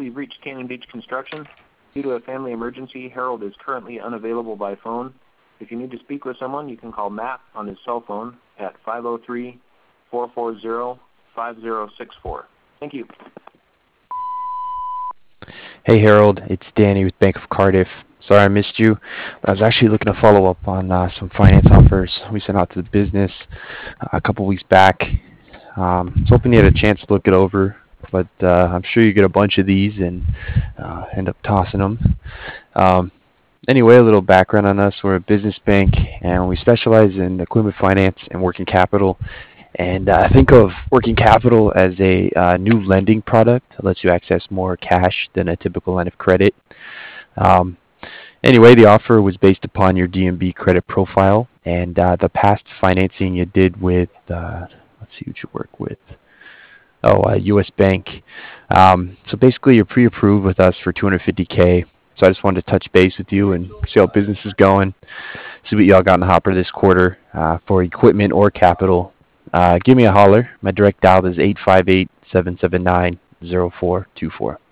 you've reached Canyon Beach Construction. Due to a family emergency, Harold is currently unavailable by phone. If you need to speak with someone, you can call Matt on his cell phone at 503-440-5064. Thank you. Hey Harold, it's Danny with Bank of Cardiff. Sorry I missed you. I was actually looking to follow up on some finance offers we sent out to the business a couple weeks back. I was hoping you had a chance to look it over, but I'm sure you get a bunch of these and end up tossing them. Um, anyway, a little background on us. We're a business bank, and we specialize in equipment finance and working capital. And think of working capital as a new lending product that lets you access more cash than a typical line of credit. Um, anyway, the offer was based upon your DMB credit profile and the past financing you did with, let's see what you work with. Oh, U.S. Bank. So basically, you're pre-approved with us for 250K. So I just wanted to touch base with you and see how business is going. See what y'all got in the hopper this quarter for equipment or capital. Give me a holler. My direct dial is 858-779-0424.